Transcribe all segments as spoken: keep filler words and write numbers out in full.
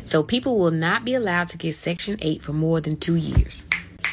So people will not be allowed to get Section eight for more than two years.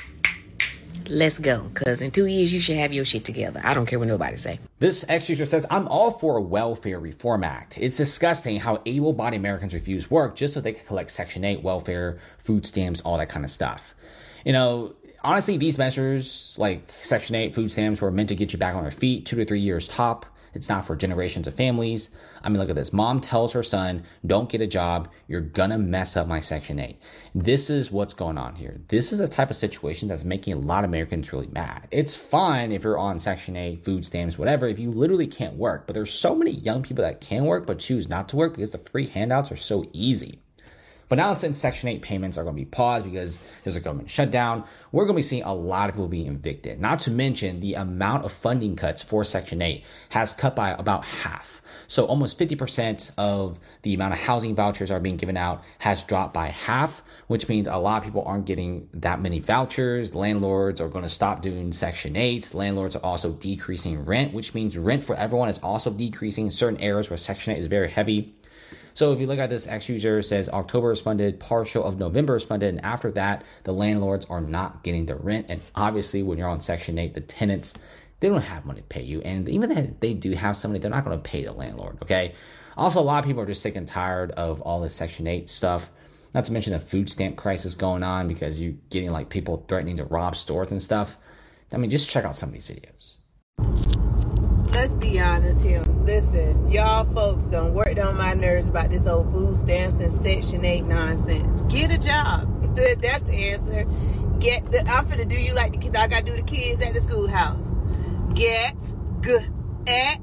Let's go, because in two years, you should have your shit together. I don't care what nobody say. This ex-user says, I'm all for a welfare reform act. It's disgusting how able-bodied Americans refuse work just so they can collect Section eight, welfare, food stamps, all that kind of stuff. You know, honestly, these measures, like Section eight, food stamps, were meant to get you back on your feet, two to three years top. It's not for generations of families. I mean, look at this. Mom tells her son, don't get a job. You're going to mess up my Section eight. This is what's going on here. This is the type of situation that's making a lot of Americans really mad. It's fine if you're on Section eight, food stamps, whatever, if you literally can't work. But there's so many young people that can work but choose not to work because the free handouts are so easy. But now since Section eight payments are going to be paused because there's a government shutdown, we're going to be seeing a lot of people being evicted. Not to mention the amount of funding cuts for Section eight has cut by about half. So almost fifty percent of the amount of housing vouchers are being given out has dropped by half, which means a lot of people aren't getting that many vouchers. Landlords are going to stop doing Section eights. Landlords are also decreasing rent, which means rent for everyone is also decreasing in certain areas where Section eight is very heavy. So if you look at this, ex-user says October is funded, partial of November is funded, and after that, the landlords are not getting their rent. And obviously, when you're on Section eight, the tenants, they don't have money to pay you. And even if they do have some money, they're not going to pay the landlord, okay? Also, a lot of people are just sick and tired of all this Section eight stuff. Not to mention the food stamp crisis going on because you're getting like people threatening to rob stores and stuff. I mean, just check out some of these videos. Let's be honest here. Listen, y'all folks done worked on my nerves about this old food stamps and Section eight nonsense. Get a job. That's the answer. Get the, I'm finna do you like the kid. I gotta do the kids at the schoolhouse. Get good at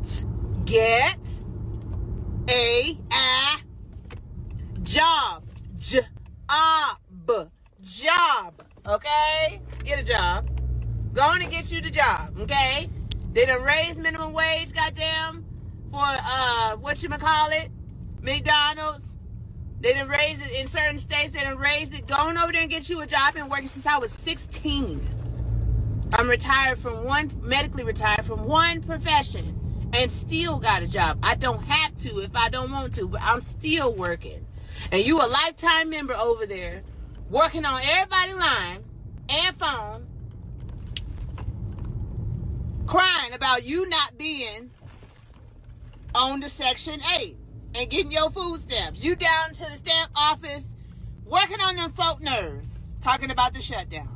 get a, a job. Job. Job. Okay? Get a job. Go on and get you the job. Okay? They done raised minimum wage, goddamn, for, uh, whatchamacallit, McDonald's. They done raised it in certain states. They done raised it. Go on over there and get you a job. I've been working since I was sixteen. I'm retired from one, medically retired from one profession and still got a job. I don't have to if I don't want to, but I'm still working. And you a lifetime member over there working on everybody's line and phone, crying about you not being on the Section eight and getting your food stamps. You down to the stamp office working on them folk nerves, talking about the shutdown.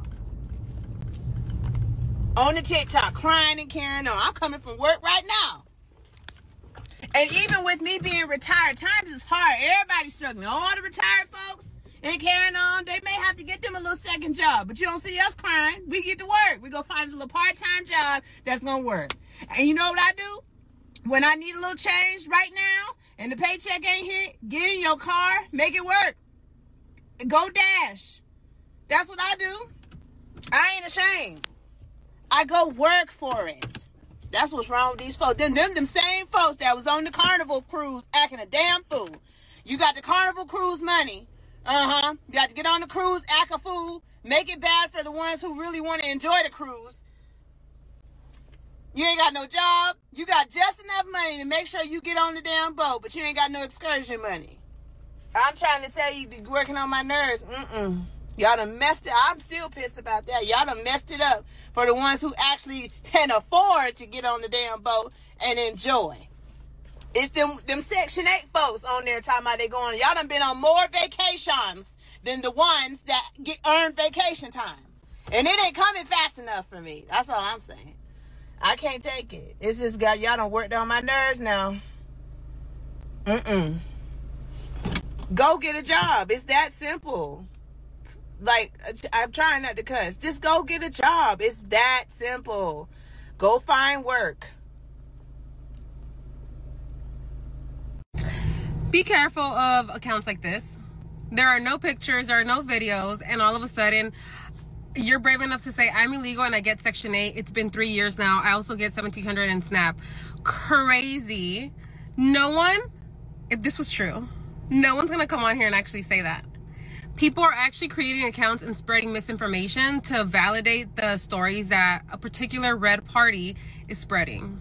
On the TikTok, crying and carrying on. I'm coming from work right now. And even with me being retired, times is hard. Everybody's struggling. All the retired folks and carrying on, they may have to get them a little second job. But you don't see us crying. We get to work. We go find us a little part-time job that's going to work. And you know what I do? When I need a little change right now and the paycheck ain't hit, get in your car, make it work. Go dash. That's what I do. I ain't ashamed. I go work for it. That's what's wrong with these folks. Them, them, them same folks that was on the Carnival cruise acting a damn fool. You got the Carnival cruise money. Uh-huh. You got to get on the cruise, act a fool, make it bad for the ones who really want to enjoy the cruise. You ain't got no job. You got just enough money to make sure you get on the damn boat, but you ain't got no excursion money. I'm trying to say you working on my nerves. Mm-mm. Y'all done messed it. I'm still pissed about that. Y'all done messed it up for the ones who actually can afford to get on the damn boat and enjoy. It's them them Section eight folks on there talking about they going. Y'all done been on more vacations than the ones that get earned vacation time. And it ain't coming fast enough for me. That's all I'm saying. I can't take it. It's just got y'all done worked on my nerves now. Mm-mm. Go get a job. It's that simple. Like, I'm trying not to cuss. Just go get a job. It's that simple. Go find work. Be careful of accounts like this. There are no pictures, there are no videos, and all of a sudden, you're brave enough to say, I'm illegal and I get Section eight. It's been three years now. I also get seventeen hundred in SNAP. Crazy. No one, if this was true, no one's going to come on here and actually say that. People are actually creating accounts and spreading misinformation to validate the stories that a particular red party is spreading.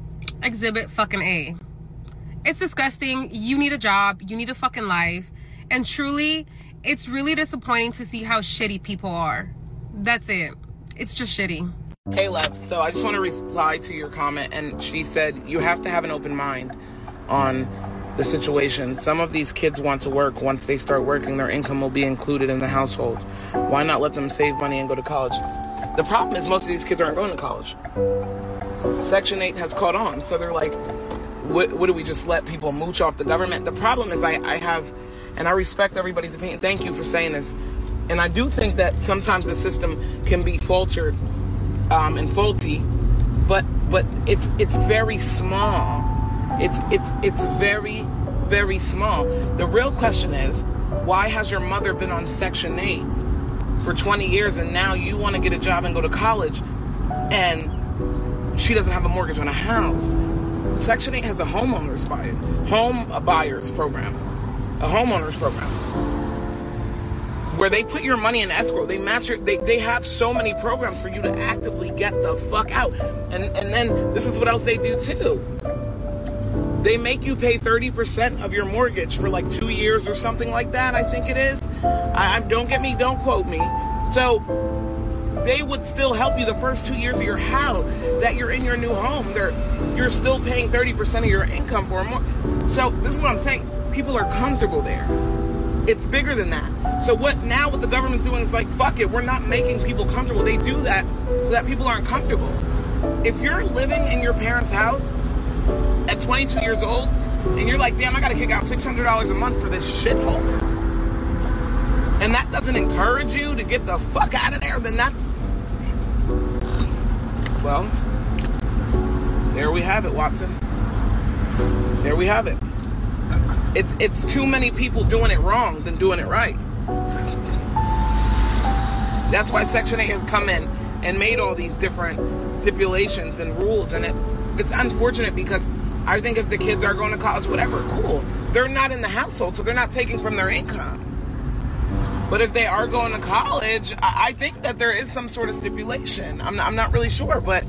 Exhibit fucking A. It's disgusting. You need a job. You need a fucking life. And truly, it's really disappointing to see how shitty people are. That's it. It's just shitty. Hey, love. So I just want to reply to your comment. And she said, you have to have an open mind on the situation. Some of these kids want to work. Once they start working, their income will be included in the household. Why not let them save money and go to college? The problem is most of these kids aren't going to college. Section eight has caught on. So they're like, what, what do we just let people mooch off the government? The problem is I, I have, and I respect everybody's opinion. Thank you for saying this. And I do think that sometimes the system can be faltered um, and faulty, but but it's it's very small. It's it's it's very, very small. The real question is, why has your mother been on Section eight for twenty years and now you want to get a job and go to college and she doesn't have a mortgage on a house? Section eight has a homeowners buyer, home buyers program, a homeowners program, where they put your money in escrow. They match your, they, they have so many programs for you to actively get the fuck out. And, and then this is what else they do too. They make you pay thirty percent of your mortgage for like two years or something like that, I think it is. I, I don't get me, don't quote me. So they would still help you the first two years of your house that you're in your new home. They're, you're still paying thirty percent of your income for more. So this is what I'm saying. People are comfortable there. It's bigger than that. So what now what the government's doing is like, fuck it, we're not making people comfortable. They do that so that people aren't comfortable. If you're living in your parents' house at twenty-two years old and you're like, damn, I gotta kick out six hundred dollars a month for this shithole, and that doesn't encourage you to get the fuck out of there, then that's, well, there we have it, Watson. There we have it. It's it's too many people doing it wrong than doing it right. That's why Section eight has come in and made all these different stipulations and rules, and it it's unfortunate because I think if the kids are going to college, whatever, cool. They're not in the household, so they're not taking from their income. But if they are going to college, I, I think that there is some sort of stipulation. I'm not, I'm not really sure, but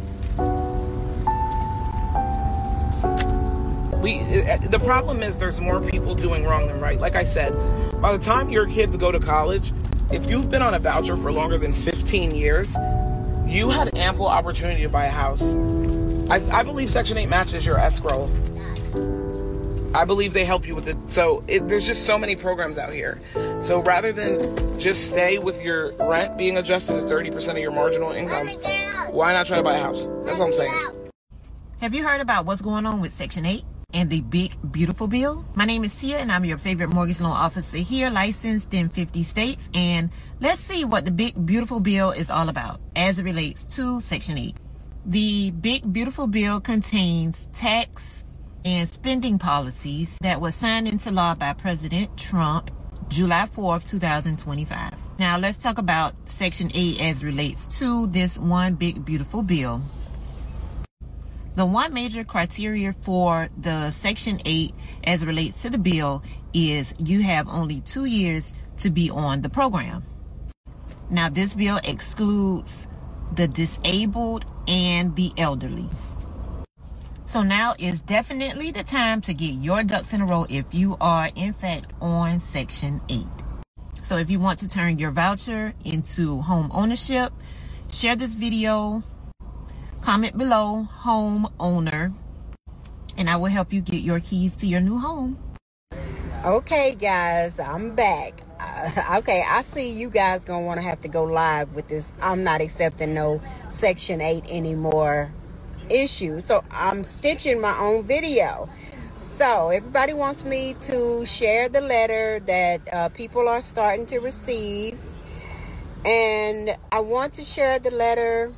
we. The problem is there's more people doing wrong than right. Like I said, by the time your kids go to college, if you've been on a voucher for longer than fifteen years, you had ample opportunity to buy a house. I, I believe Section eight matches your escrow. I believe they help you with it. So it, there's just so many programs out here. So rather than just stay with your rent being adjusted to thirty percent of your marginal income, why not try to buy a house? That's what I'm saying. Have you heard about what's going on with Section eight and the big, beautiful bill? My name is Tia, and I'm your favorite mortgage loan officer here, licensed in fifty states. And let's see what the big, beautiful bill is all about as it relates to Section eight. The big, beautiful bill contains tax and spending policies that were signed into law by President Trump July fourth, two thousand twenty-five. Now, let's talk about Section eight as it relates to this one big, beautiful bill. The one major criteria for the Section eight as it relates to the bill is you have only two years to be on the program. Now, this bill excludes the disabled and the elderly. So now is definitely the time to get your ducks in a row if you are in fact on Section eight. So if you want to turn your voucher into home ownership, share this video, comment below home owner, and I will help you get your keys to your new home. Okay guys, I'm back. Uh, okay, I see you guys gonna want to have to go live with this I'm not accepting no Section eight anymore issue. So I'm stitching my own video. So everybody wants me to share the letter that uh, people are starting to receive. And I want to share the letter,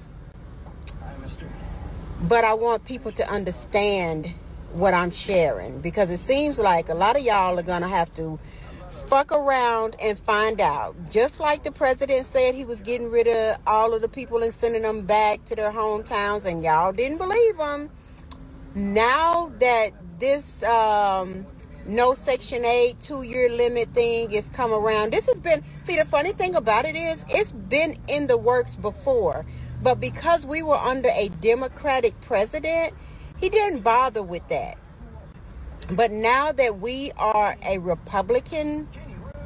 but I want people to understand what I'm sharing, because it seems like a lot of y'all are gonna have to fuck around and find out. Just like the president said he was getting rid of all of the people and sending them back to their hometowns, and y'all didn't believe him. Now that this um, no Section eight two-year limit thing is come around, this has been, see, the funny thing about it is it's been in the works before, but because we were under a Democratic president, he didn't bother with that. But now that we are a Republican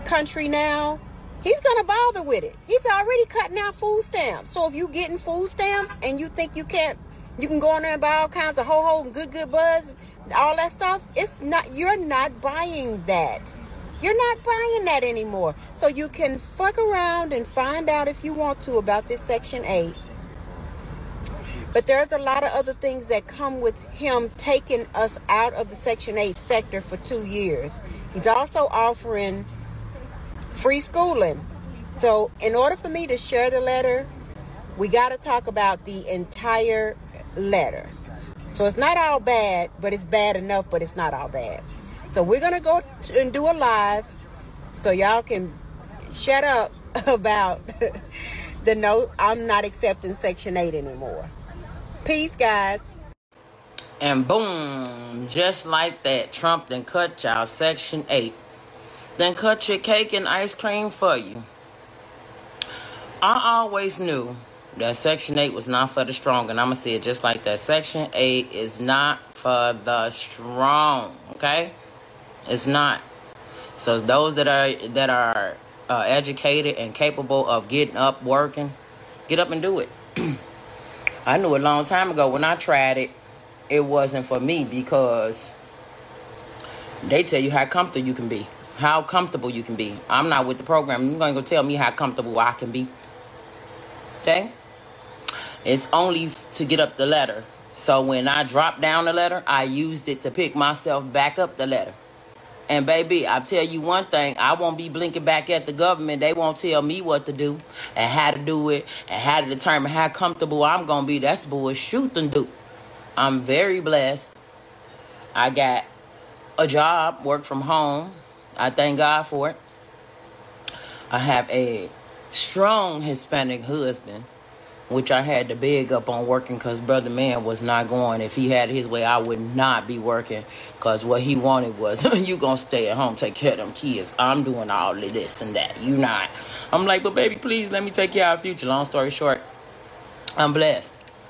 country now, he's going to bother with it. He's already cutting out food stamps. So if you getting food stamps and you think you can't, you can go in there and buy all kinds of ho-ho and good, good buzz, all that stuff, it's not, you're not buying that. You're not buying that anymore. So you can fuck around and find out if you want to about this Section eight. But there's a lot of other things that come with him taking us out of the Section eight sector for two years. He's also offering free schooling. So in order for me to share the letter, we got to talk about the entire letter. So it's not all bad, but it's bad enough, but it's not all bad. So we're going to go and do a live so y'all can shut up about the no, I'm not accepting Section eight anymore. Peace, guys. And boom, just like that, Trump then cut y'all Section eight. Then cut your cake and ice cream for you. I always knew that Section eight was not for the strong, and I'm going to say it just like that. Section eight is not for the strong, okay? It's not. So those that are that are uh, educated and capable of getting up, working, get up and do it. I knew a long time ago when I tried it, it wasn't for me because they tell you how comfortable you can be. How comfortable you can be. I'm not with the program. You're going to go tell me how comfortable I can be. Okay? It's only to get up the ladder. So when I dropped down the ladder, I used it to pick myself back up the ladder. And baby, I'll tell you one thing. I won't be blinking back at the government. They won't tell me what to do and how to do it and how to determine how comfortable I'm going to be. That's bullshit and do. I'm very blessed. I got a job, work from home. I thank God for it. I have a strong Hispanic husband, which I had to beg up on working because Brother Man was not going. If he had his way, I would not be working because what he wanted was, you going to stay at home, take care of them kids. I'm doing all of this and that. You not. I'm like, but baby, please let me take care of our future. Long story short, I'm blessed.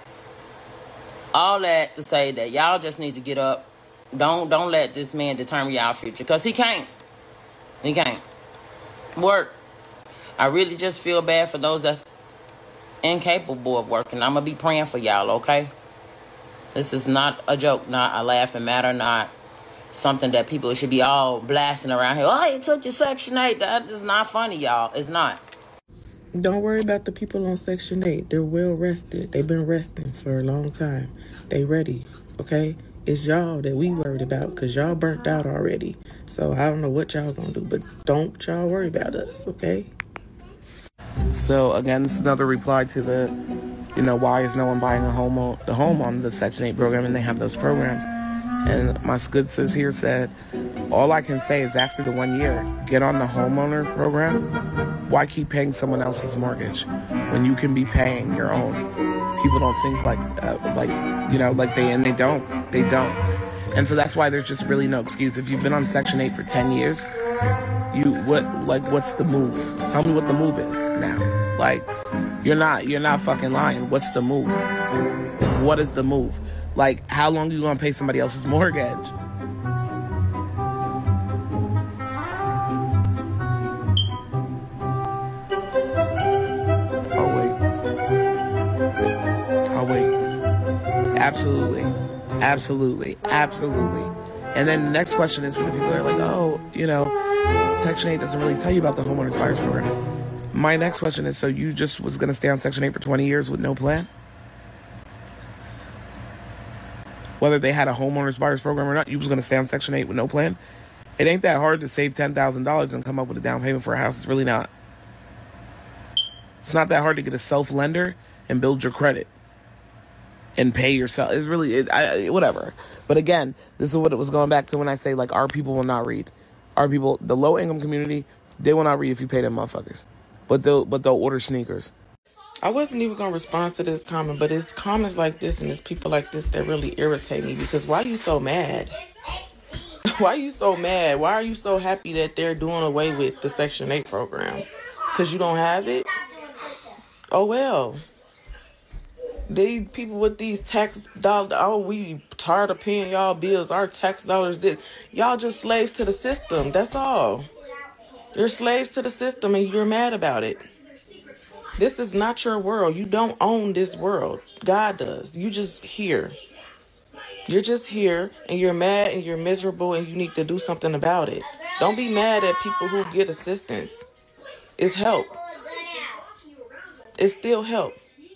All that to say that y'all just need to get up. Don't, don't let this man determine y'all future because he can't. He can't. Work. I really just feel bad for those that's incapable of working. I'm going to be praying for y'all, okay? This is not a joke, not a laughing matter, not something that people should be all blasting around here. Oh, you took your Section eight. That is not funny, y'all. It's not. Don't worry about the people on Section eight. They're well rested. They've been resting for a long time. They ready, okay? It's y'all that we worried about because y'all burnt out already. So I don't know what y'all gonna do, but don't y'all worry about us, okay? So again, this is another reply to the, you know, why is no one buying a home on, the home on the Section eight program, and they have those programs. And my good sis here said, all I can say is after the one year, get on the homeowner program. Why keep paying someone else's mortgage when you can be paying your own? People don't think like, uh, like, you know, like they, and they don't, they don't. And so that's why there's just really no excuse. If you've been on Section eight for ten years, you, what, like, what's the move? Tell me what the move is now. Like, you're not, you're not fucking lying. What's the move? What is the move? Like, how long are you going to pay somebody else's mortgage? Oh, wait. Oh, wait. Absolutely. Absolutely. Absolutely. And then the next question is for the people that are like, oh, you know, Section eight doesn't really tell you about the homeowners buyers program. My next question is, so you just was going to stay on Section eight for twenty years with no plan? Whether they had a homeowners buyers program or not, you was going to stay on Section eight with no plan? It ain't that hard to save ten thousand dollars and come up with a down payment for a house. It's really not. It's not that hard to get a self-lender and build your credit and pay yourself. It's really, it, I, whatever. But again, this is what it was going back to when I say, like, our people will not read. Our people, the low-income community, they will not read if you pay them motherfuckers. But they'll, but they'll order sneakers. I wasn't even going to respond to this comment, but it's comments like this and it's people like this that really irritate me because why are you so mad? Why are you so mad? Why are you so happy that they're doing away with the Section eight program? Because you don't have it? Oh, well. These people with these tax dollars, oh, we tired of paying y'all bills. Our tax dollars, did. Y'all just slaves to the system. That's all. You're slaves to the system and you're mad about it. This is not your world. You don't own this world. God does. You just here. You're just here and you're mad and you're miserable and you need to do something about it. Don't be mad at people who get assistance. It's help. It's still help.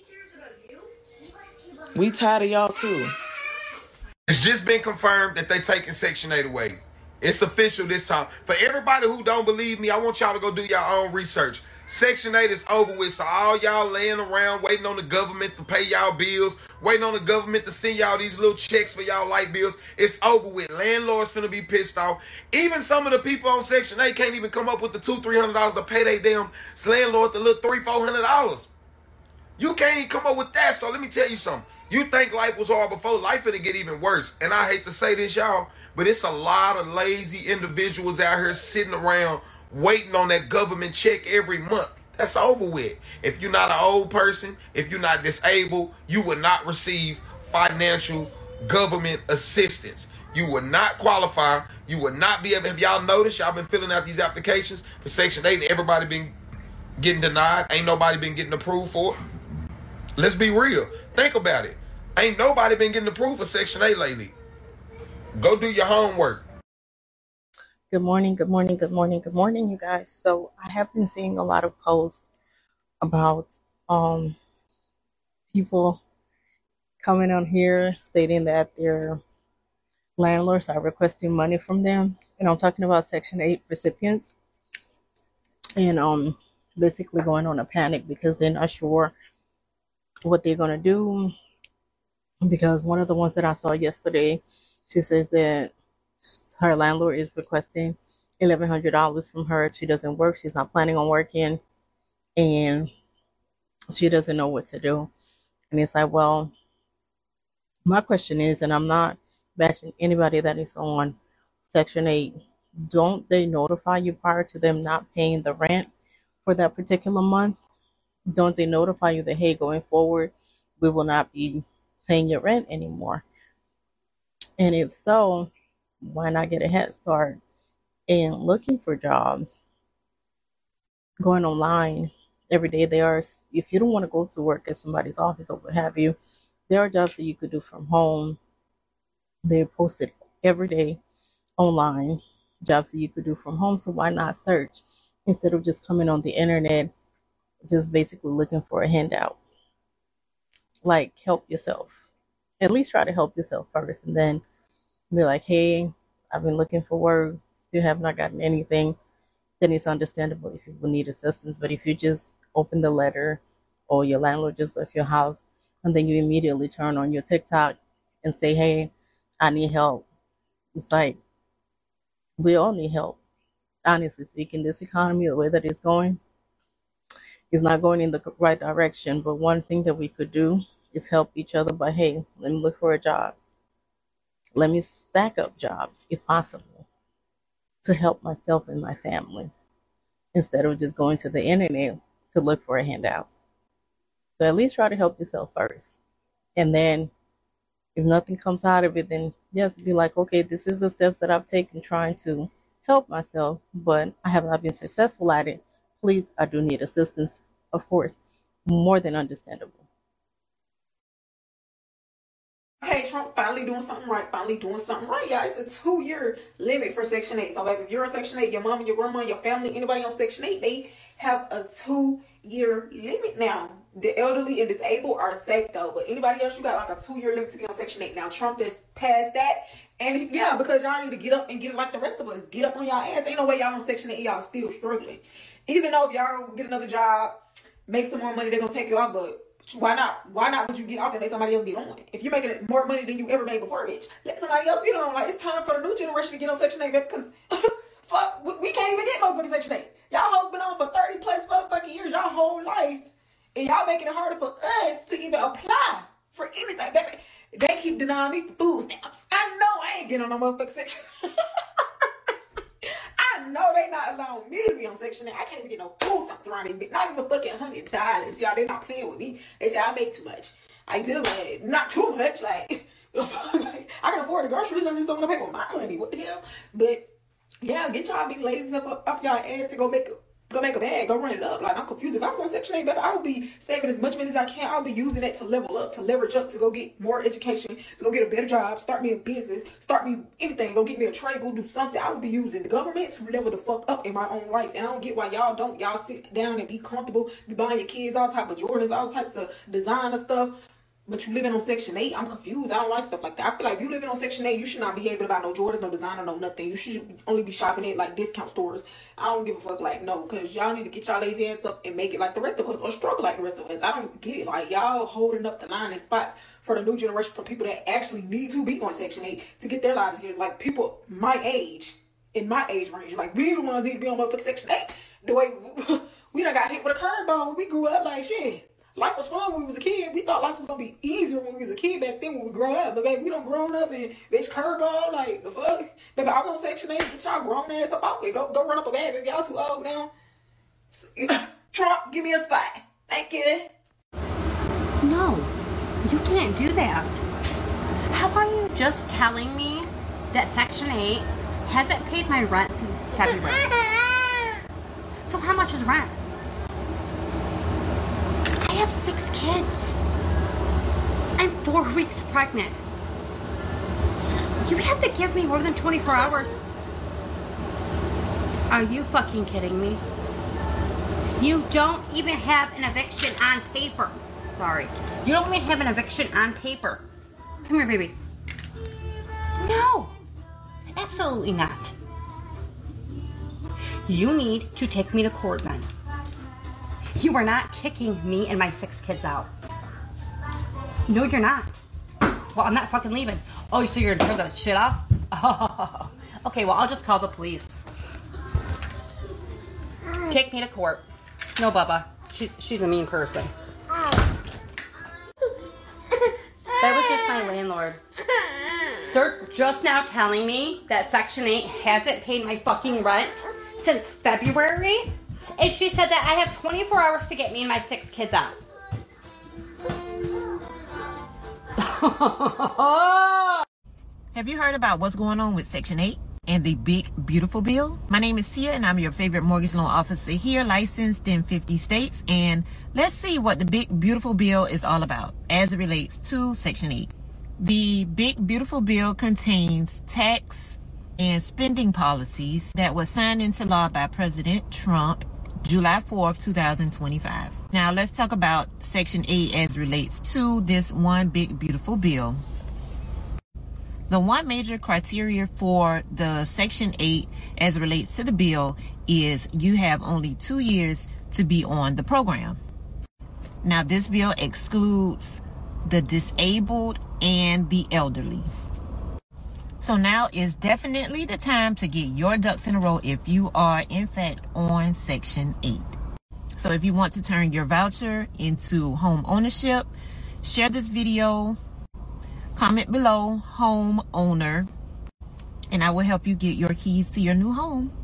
We tired of y'all too. It's just been confirmed that they taking Section eight away. It's official this time. For everybody who don't believe me, I want y'all to go do your own research. Section eight is over with, so all y'all laying around waiting on the government to pay y'all bills, waiting on the government to send y'all these little checks for y'all light bills, it's over with. Landlords finna be pissed off. Even some of the people on Section eight can't even come up with the two, three hundred dollars to pay their damn landlord the little three, four hundred dollars. You can't even come up with that. So let me tell you something. You think life was hard before, life finna get even worse. And I hate to say this, y'all, but it's a lot of lazy individuals out here sitting around waiting on that government check every month. That's over with. If you're not an old person, if you're not disabled, you will not receive financial government assistance. You will not qualify. You will not be able. Have y'all noticed? Y'all been filling out these applications for Section eight and everybody been getting denied. Ain't nobody been getting approved for it. Let's be real. Think about it. Ain't nobody been getting approved for Section eight lately. Go do your homework. Good morning, good morning, good morning, good morning, you guys. So I have been seeing a lot of posts about um people coming on here stating that their landlords are requesting money from them. And I'm talking about Section eight recipients. And um basically going on a panic because they're not sure what they're going to do. Because one of the ones that I saw yesterday, she says that her landlord is requesting eleven hundred dollars from her. She doesn't work. She's not planning on working. And she doesn't know what to do. And it's like, well, my question is, and I'm not bashing anybody that is on Section eight, don't they notify you prior to them not paying the rent for that particular month? Don't they notify you that, hey, going forward, we will not be paying your rent anymore? And if so, why not get a head start in looking for jobs, going online every day? There are, if you don't want to go to work at somebody's office or what have you, there are jobs that you could do from home. They're posted every day online, jobs that you could do from home. So why not search instead of just coming on the internet, just basically looking for a handout? Like, help yourself. At least try to help yourself first, and then be like, hey, I've been looking for work, still have not gotten anything. Then it's understandable if people need assistance. But if you just open the letter or your landlord just left your house and then you immediately turn on your TikTok and say, hey, I need help. It's like, we all need help. Honestly speaking, this economy, the way that it's going, is not going in the right direction. But one thing that we could do is help each other by, hey, let me look for a job. Let me stack up jobs, if possible, to help myself and my family, instead of just going to the internet to look for a handout. So at least try to help yourself first. And then if nothing comes out of it, then yes, be like, okay, this is the steps that I've taken trying to help myself, but I have not been successful at it. Please, I do need assistance, of course, more than understandable. Okay, Trump finally doing something right, finally doing something right, y'all. It's a two-year limit for Section eight. So if you're on Section eight, your mama, your grandma, your family, anybody on Section eight, they have a two-year limit now. The elderly and disabled are safe, though. But anybody else, you got like a two-year limit to be on Section eight. Now, Trump just passed that. And yeah, because y'all need to get up and get it like the rest of us. Get up on y'all ass. Ain't no way y'all on Section eight, y'all still struggling. Even though if y'all get another job, make some more money, they're going to take you off, but why not? Why not would you get off and let somebody else get on? If you're making more money than you ever made before, bitch, let somebody else get on. Like, it's time for the new generation to get on Section eight, because fuck, we can't even get motherfucking Section eight. Y'all hoes been on for thirty plus motherfucking years, y'all whole life, and y'all making it harder for us to even apply for anything. Baby, they keep denying me food stamps. I know I ain't getting on no motherfucking Section. I know they not allowing me to be on Section eight. I can't even get no food stamps around this bitch. Not even fucking one hundred dollars. Y'all, they not playing with me. They say I make too much. I do, but not too much. Like, like I can afford the groceries. I just don't want to pay with my money. What the hell? But Yeah, get y'all big lazy up off y'all ass to go make a Go make a bag, go run it up. Like, I'm confused. If I was on Section eight, baby, I would be saving as much money as I can. I would be using that to level up, to leverage up, to go get more education, to go get a better job, start me a business, start me anything, go get me a trade, go do something. I would be using the government to level the fuck up in my own life. And I don't get why y'all don't. Y'all sit down and be comfortable, be buying your kids all type of Jordans, all types of designer stuff. But you living on Section eight, I'm confused. I don't like stuff like that. I feel like if you living on Section eight, you should not be able to buy no Jordans, no designer, no nothing. You should only be shopping at like discount stores. I don't give a fuck, like, no, because y'all need to get y'all lazy ass up and make it like the rest of us, or struggle like the rest of us. I don't get it. Like, y'all holding up the line and spots for the new generation, for people that actually need to be on Section eight to get their lives here. Like, people my age, in my age range, like, we the ones need to be on motherfucking Section eight. The way we done got hit with a curveball when we grew up, like, shit. Life was fun when we was a kid. We thought life was gonna be easier when we was a kid back then when we grow up. But baby, we done grown up and bitch curveball, like the fuck. Baby, I'm on Section eight. Get y'all grown ass up off it. Go go run up a bag, baby. Y'all too old now. Trump, give me a spot. Thank you. No, you can't do that. How are you just telling me that Section eight hasn't paid my rent since February? So how much is rent? I have six kids. I'm four weeks pregnant. You have to give me more than twenty-four hours. Are you fucking kidding me? You don't even have an eviction on paper. Sorry. You don't even have an eviction on paper. Come here, baby. No. Absolutely not. You need to take me to court then. You are not kicking me and my six kids out. No, you're not. Well, I'm not fucking leaving. Oh, so you're gonna turn the shit off? Oh. Okay, well, I'll just call the police. Take me to court. No, Bubba. She, she's a mean person. That was just my landlord. They're just now telling me that Section eight hasn't paid my fucking rent since February. And she said that I have twenty-four hours to get me and my six kids out. Have you heard about what's going on with Section eight and the big, beautiful bill? My name is Tia, and I'm your favorite mortgage loan officer here, licensed in fifty states. And let's see what the big, beautiful bill is all about as it relates to Section eight. The big, beautiful bill contains tax and spending policies that were signed into law by President Trump July fourth, two thousand twenty-five. Now let's talk about Section eight as it relates to this one big, beautiful bill. The one major criteria for the Section eight as it relates to the bill is you have only two years to be on the program. Now this bill excludes the disabled and the elderly. So now is definitely the time to get your ducks in a row if you are in fact on Section eight. So if you want to turn your voucher into home ownership, share this video, comment below home owner, and I will help you get your keys to your new home.